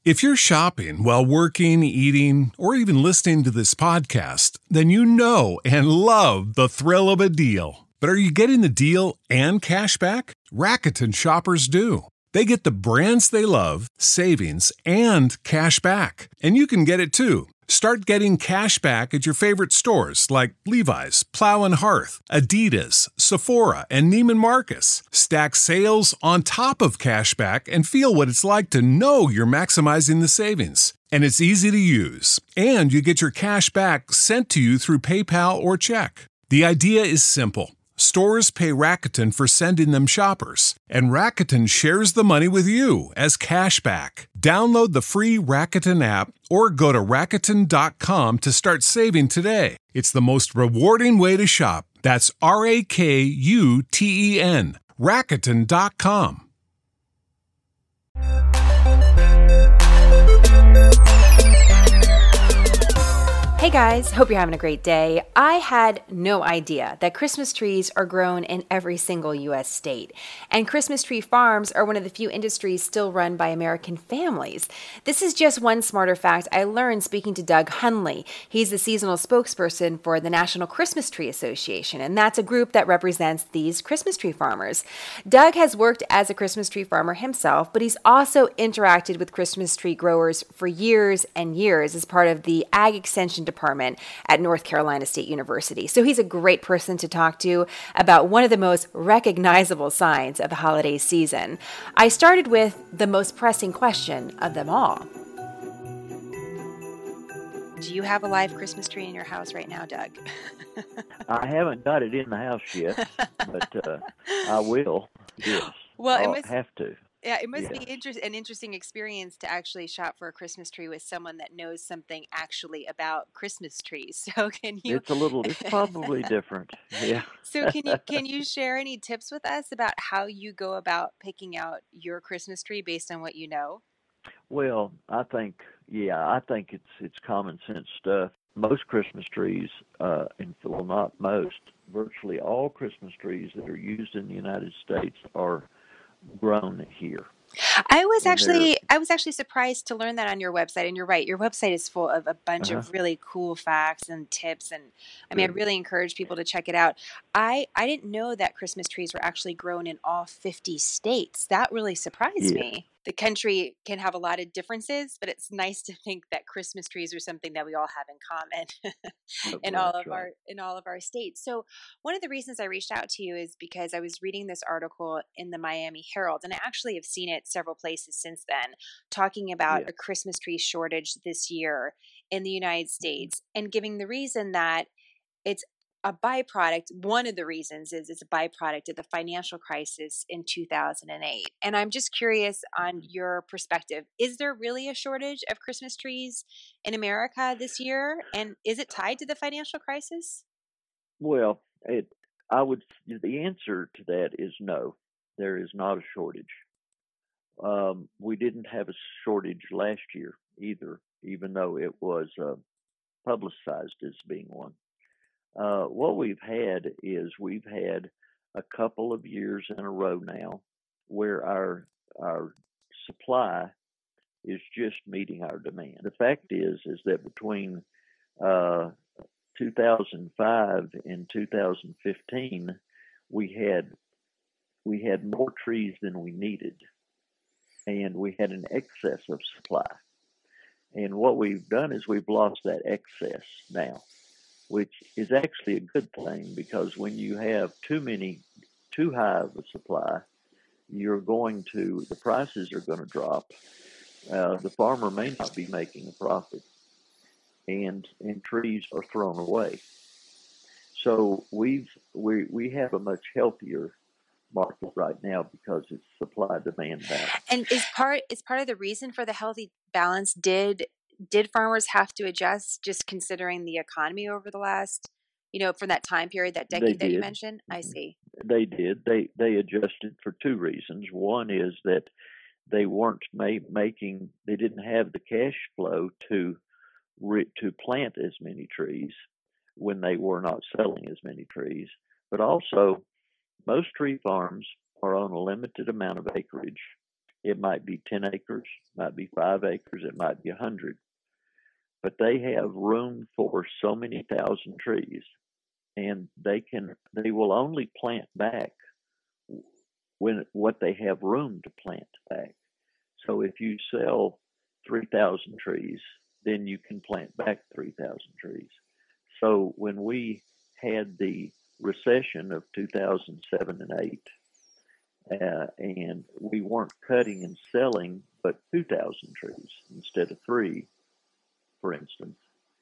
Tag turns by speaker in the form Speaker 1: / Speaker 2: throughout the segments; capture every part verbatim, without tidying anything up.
Speaker 1: If you're shopping while working, eating, or even listening to this podcast, then you know and love the thrill of a deal. But are you getting the deal and cash back? Rakuten shoppers do. They get the brands they love, savings, and cash back. And you can get it too. Start getting cash back at your favorite stores like Levi's, Plow and Hearth, Adidas, Sephora, and Neiman Marcus. Stack sales on top of cash back and feel what it's like to know you're maximizing the savings. And it's easy to use. And you get your cash back sent to you through PayPal or check. The idea is simple. Stores pay Rakuten for sending them shoppers, and Rakuten shares the money with you as cash back. Download the free Rakuten app or go to Rakuten dot com to start saving today. It's the most rewarding way to shop. That's R A K U T E N, Rakuten dot com.
Speaker 2: Hey guys, hope you're having a great day. I had no idea that Christmas trees are grown in every single U S state. And Christmas tree farms are one of the few industries still run by American families. This is just one smarter fact I learned speaking to Doug Hunley. He's the seasonal spokesperson for the National Christmas Tree Association, and that's a group that represents these Christmas tree farmers. Doug has worked as a Christmas tree farmer himself, but he's also interacted with Christmas tree growers for years and years as part of the Ag Extension Department at North Carolina State University. So he's a great person to talk to about one of the most recognizable signs of the holiday season. I started with the most pressing question of them all. Do you have a live Christmas tree in your house right now, Doug?
Speaker 3: I haven't got it in the house yet, but uh, I will. Yes.
Speaker 2: Well, it
Speaker 3: I'll
Speaker 2: must
Speaker 3: have to.
Speaker 2: Yeah, it must
Speaker 3: Yes.
Speaker 2: be inter- an interesting experience to actually shop for a Christmas tree with someone that knows something actually about Christmas trees. So can you
Speaker 3: It's a little. It's probably different. Yeah.
Speaker 2: So can you can you share any tips with us about how you go about picking out your Christmas tree based on what you know?
Speaker 3: Well, I think. Yeah, I think it's it's common sense stuff. Most Christmas trees, uh, and well, not most, virtually all Christmas trees that are used in the United States are grown here.
Speaker 2: I was
Speaker 3: And they're
Speaker 2: actually I was actually surprised to learn that on your website. And you're right, your website is full of a bunch
Speaker 3: uh-huh,
Speaker 2: of really cool facts and tips. And I mean, I
Speaker 3: good.
Speaker 2: really encourage people to check it out. I I didn't know that Christmas trees were actually grown in all fifty states. That really surprised
Speaker 3: Yes,
Speaker 2: me. The country can have a lot of differences, but it's nice to think that Christmas trees are something that we all have in common
Speaker 3: that-
Speaker 2: in all
Speaker 3: that's
Speaker 2: of
Speaker 3: right.
Speaker 2: our in all of our states. So one of the reasons I reached out to you is because I was reading this article in the Miami Herald, and I actually have seen it several places since then, talking about
Speaker 3: Yeah.
Speaker 2: a Christmas tree shortage this year in the United
Speaker 3: Mhm.
Speaker 2: States, and giving the reason that it's a byproduct. One of the reasons is it's a byproduct of the financial crisis in two thousand eight. And I'm just curious on
Speaker 3: Mhm.
Speaker 2: your perspective. Is there really a shortage of Christmas trees in America this year? And is it tied to the financial crisis?
Speaker 3: Well, it. I would. The answer to that is no. There is not a shortage. Um, we didn't have a shortage last year either, even though it was uh, publicized as being one. Uh, what we've had is we've had a couple of years in a row now where our our supply is just meeting our demand. The fact is is that between uh, two thousand five and two thousand fifteen, we had we had more trees than we needed, and we had an excess of supply. And what we've done is we've lost that excess now, which is actually a good thing because when you have too many, too high of a supply, you're going to, the prices are going to drop. Uh, the farmer may not be making a profit, and and trees are thrown away. So we've we we have a much healthier market right now because it's supply demand balance.
Speaker 2: And is part is part of the reason for the healthy balance, did did farmers have to adjust just considering the economy over the last, you know, from that time period, that
Speaker 3: They
Speaker 2: decade that you
Speaker 3: did.
Speaker 2: mentioned? I see.
Speaker 3: They did. They they adjusted for two reasons. One is that they weren't ma- making. They didn't have the cash flow to re- to plant as many trees when they were not selling as many trees. But also, most tree farms are on a limited amount of acreage, It might be ten acres, might be five acres, it might be a hundred, but they have room for so many thousand trees, and they can they will only plant back when what they have room to plant back. So if you sell three thousand trees, then you can plant back three thousand trees. So when we had the recession of two thousand seven and eight, uh, and we weren't cutting and selling but two thousand trees instead of three, for instance,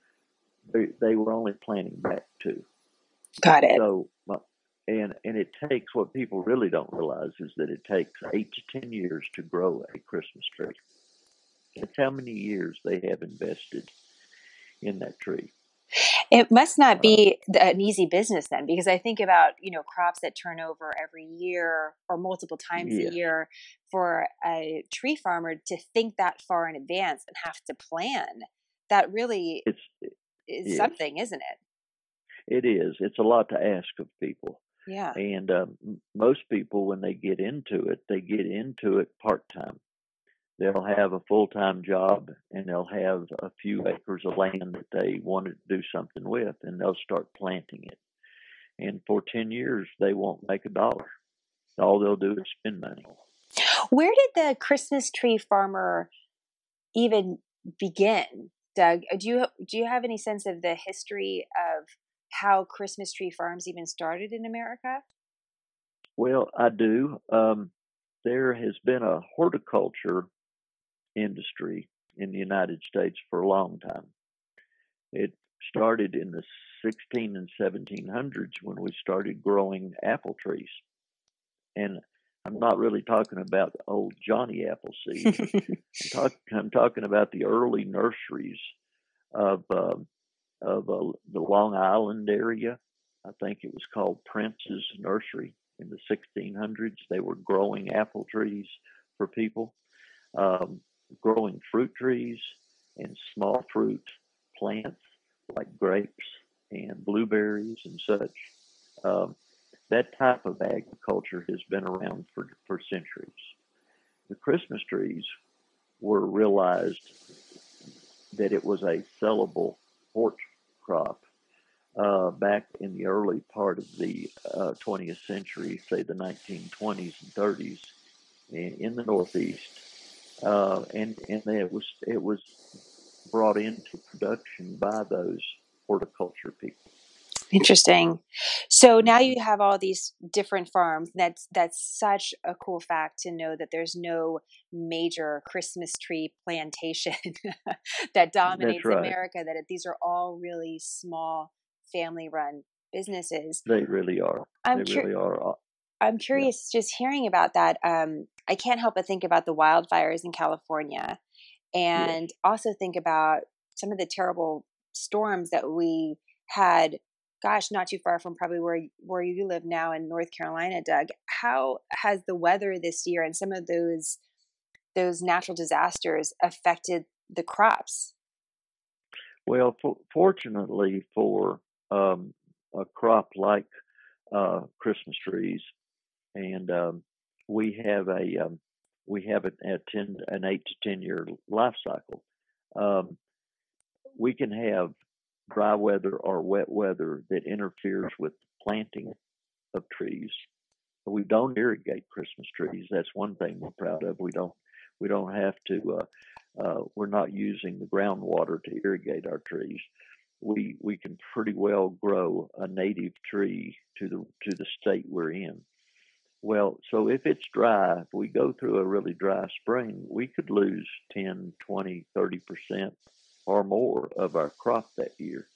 Speaker 3: they, they were only planting back two.
Speaker 2: Got it.
Speaker 3: So, and and it takes, what people really don't realize is that it takes eight to ten years to grow a Christmas tree. That's how many years they have invested in that tree.
Speaker 2: It must not be an easy business then, because I think about, you know, crops that turn over every year or multiple times
Speaker 3: Yes.
Speaker 2: a year. For a tree farmer to think that far in advance and have to plan, that really
Speaker 3: It's
Speaker 2: is
Speaker 3: yes.
Speaker 2: something, isn't it?
Speaker 3: It is. It's a lot to ask of people.
Speaker 2: Yeah.
Speaker 3: And um, most people, when they get into it, they get into it part-time. They'll have a full-time job, and they'll have a few acres of land that they want to do something with, and they'll start planting it. And for ten years, they won't make a dollar. All they'll do is spend money.
Speaker 2: Where did the Christmas tree farmer even begin, Doug? Do you do you have any sense of the history of how Christmas tree farms even started in America?
Speaker 3: Well, I do. Um, there has been a horticulture industry in the United States for a long time. It started in the sixteen and seventeen hundreds when we started growing apple trees. And I'm not really talking about old Johnny Appleseed. I'm, talk, I'm talking about the early nurseries of uh, of uh, the Long Island area. I think it was called Prince's Nursery in the sixteen hundreds. They were growing apple trees for people, um, growing fruit trees and small fruit plants like grapes and blueberries and such. Um, that type of agriculture has been around for, for centuries. The Christmas trees were realized that it was a sellable hort crop uh, back in the early part of the uh, twentieth century, say the nineteen twenties and thirties, in, in the Northeast, uh, and and it was it was brought into production by those horticulture people.
Speaker 2: Interesting. So now you have all these different farms. That's that's such a cool fact to know that there's no major Christmas tree plantation that dominates
Speaker 3: right.
Speaker 2: America. That it, these are all really small family-run businesses.
Speaker 3: They really are.
Speaker 2: I'm
Speaker 3: they
Speaker 2: cur-
Speaker 3: really are.
Speaker 2: I'm curious, yeah. just hearing about that. Um, I can't help but think about the wildfires in California, and
Speaker 3: yes.
Speaker 2: also think about some of the terrible storms that we had. Gosh, not too far from probably where where you live now in North Carolina, Doug. How has the weather this year and some of those those natural disasters affected the crops?
Speaker 3: Well, for, fortunately for um, a crop like uh, Christmas trees, and um, we have a um, we have a, a ten, an eight to ten year life cycle. Um, we can have dry weather or wet weather that interferes with planting of trees. We don't irrigate Christmas trees. That's one thing we're proud of. We don't we don't have to. Uh, uh, we're not using the groundwater to irrigate our trees. We we can pretty well grow a native tree to the to the state we're in. Well, so if it's dry, if we go through a really dry spring, we could lose ten, twenty, thirty percent or more of our crop that year.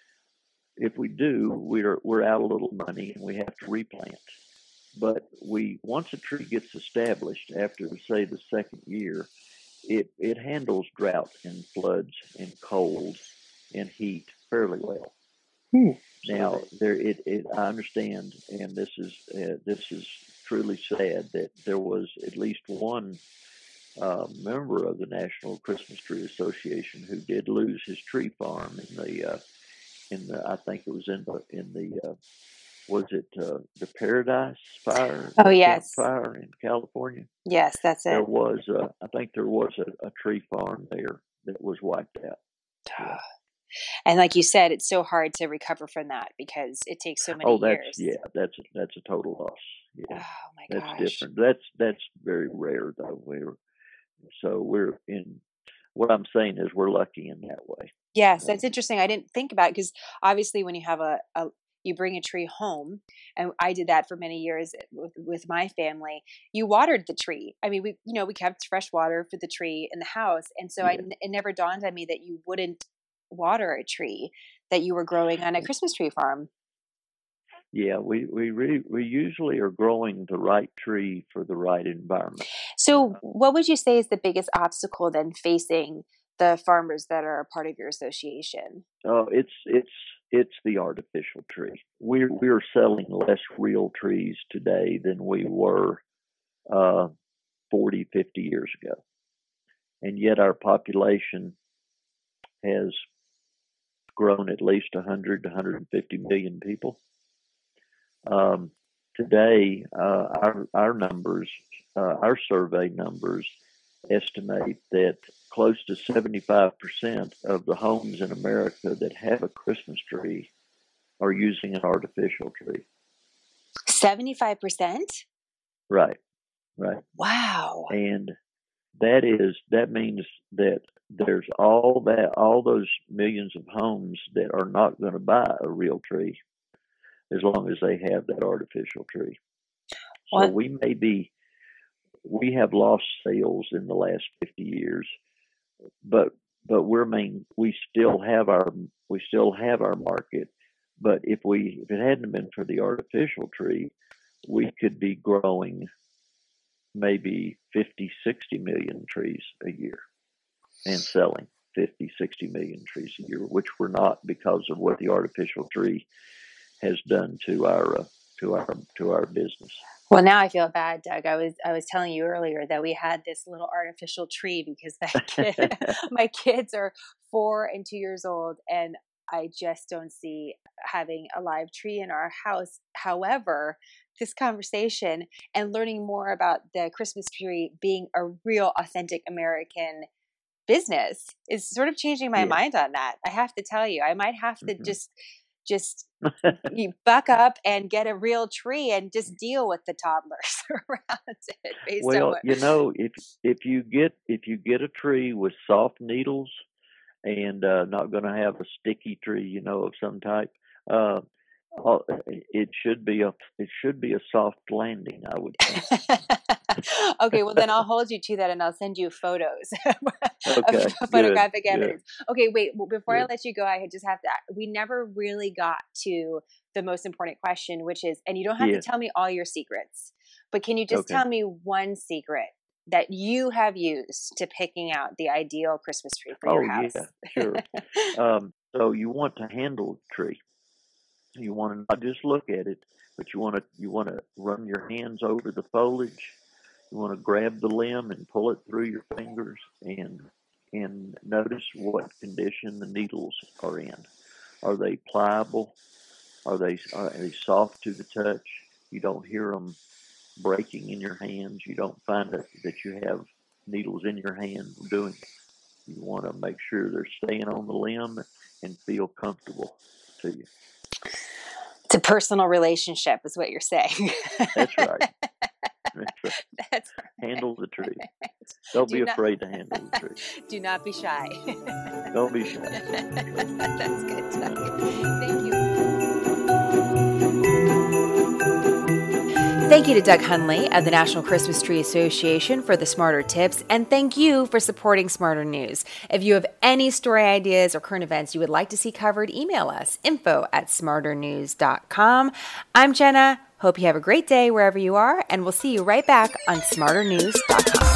Speaker 3: If we do, we're we're out a little money and we have to replant. But we once a tree gets established after, say, the second year, it, it handles drought and floods and cold and heat fairly well.
Speaker 2: Hmm.
Speaker 3: Now, there it, it I understand, and this is uh, this is truly sad that there was at least one uh, member of the National Christmas Tree Association who did lose his tree farm in the uh, in the I think it was in the in the uh, was it uh, the Paradise Fire?
Speaker 2: Oh, yes.
Speaker 3: Fire in California.
Speaker 2: Yes, that's it.
Speaker 3: There was, uh, I think there was a, a tree farm there that was wiped out. Yeah.
Speaker 2: And like you said, it's so hard to recover from that because it takes so many
Speaker 3: oh, that's,
Speaker 2: years.
Speaker 3: Yeah, that's that's a total loss. Yeah,
Speaker 2: oh my
Speaker 3: that's
Speaker 2: gosh,
Speaker 3: different. That's that's very rare though. We're so we're in. What I'm saying is we're lucky in that way.
Speaker 2: Yes, that's interesting. I didn't think about it because obviously when you have a, a you bring a tree home, and I did that for many years with, with my family. You watered the tree. I mean, we you know we kept fresh water for the tree in the house, and so yeah. I, it never dawned on me that you wouldn't water a tree that you were growing on a Christmas tree farm.
Speaker 3: Yeah, we we re, we usually are growing the right tree for the right environment.
Speaker 2: So, what would you say is the biggest obstacle then facing the farmers that are a part of your association?
Speaker 3: Oh, it's it's it's the artificial tree. We're we're selling less real trees today than we were uh, forty, fifty years ago, and yet our population has grown at least one hundred to one hundred fifty million people. Um, today, uh, our our numbers, uh, our survey numbers, estimate that close to seventy-five percent of the homes in America that have a Christmas tree are using an artificial tree.
Speaker 2: seventy-five percent?
Speaker 3: Right, right.
Speaker 2: Wow.
Speaker 3: And that is that means that there's all that all those millions of homes that are not going to buy a real tree as long as they have that artificial tree. So what? we may be, we have lost sales in the last fifty years, but but we're main, we still have our we still have our market. But if we if it hadn't been for the artificial tree, we could be growing maybe fifty, sixty million trees a year and selling fifty, sixty million trees a year, which we're not because of what the artificial tree has done to our uh, to our to our business.
Speaker 2: Well, now I feel bad, Doug. I was I was telling you earlier that we had this little artificial tree because that kid, my kids are four and two years old, and I just don't see having a live tree in our house. However, this conversation and learning more about the Christmas tree being a real, authentic American business is sort of changing my yeah. mind on that. I have to tell you, I might have to mm-hmm. just. Just you buck up and get a real tree and just deal with the toddlers around it. Based
Speaker 3: well,
Speaker 2: on what...
Speaker 3: you know, if if you get if you get a tree with soft needles and uh, not going to have a sticky tree, you know, of some type, uh, it should be a it should be a soft landing, I would think.
Speaker 2: Okay, well then I'll hold you to that, and I'll send you photos
Speaker 3: okay,
Speaker 2: of photographic
Speaker 3: good,
Speaker 2: evidence.
Speaker 3: Good.
Speaker 2: Okay, wait. Well, before
Speaker 3: good.
Speaker 2: I let you go, I just have to. We never really got to the most important question, which is, and you don't have
Speaker 3: yes.
Speaker 2: to tell me all your secrets, but can you just
Speaker 3: okay.
Speaker 2: tell me one secret that you have used to picking out the ideal Christmas tree for
Speaker 3: oh,
Speaker 2: your house?
Speaker 3: Yeah, sure. um, so you want to handle the tree. You want to not just look at it, but you want to you want to run your hands over the foliage. You want to grab the limb and pull it through your fingers and and notice what condition the needles are in. Are they pliable? Are they are they soft to the touch? You don't hear them breaking in your hands. You don't find that, that you have needles in your hand doing it. You want to make sure they're staying on the limb and feel comfortable to you.
Speaker 2: It's a personal relationship is what you're saying.
Speaker 3: That's right. That's right.
Speaker 2: That's right.
Speaker 3: Handle the tree. Don't Do be not, afraid to handle the tree.
Speaker 2: Do not be shy.
Speaker 3: Don't be shy.
Speaker 2: That's good, Doug. Thank you. Thank you to Doug Hundley of the National Christmas Tree Association for the Smarter Tips, and thank you for supporting Smarter News. If you have any story ideas or current events you would like to see covered, email us, info at smarter news dot com. I'm Jenna. Hope you have a great day wherever you are, and we'll see you right back on smarter news dot com.